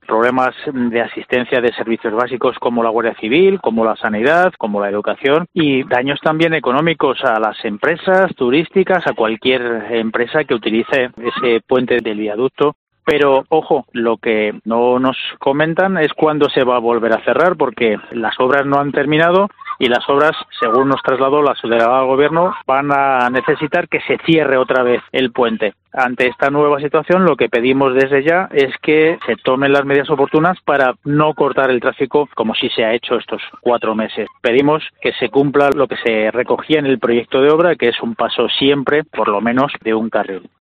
problemas de asistencia de servicios básicos como la Guardia Civil, como la sanidad, como la educación, y daños también económicos a las empresas turísticas, a cualquier empresa que utilice ese puente del viaducto. Pero, ojo, lo que no nos comentan es cuándo se va a volver a cerrar, porque las obras no han terminado y las obras, según nos trasladó la subdelegada del Gobierno, van a necesitar que se cierre otra vez el puente. Ante esta nueva situación, lo que pedimos desde ya es que se tomen las medidas oportunas para no cortar el tráfico como sí se ha hecho estos 4 meses. Pedimos que se cumpla lo que se recogía en el proyecto de obra, que es un paso siempre, por lo menos, de un carril.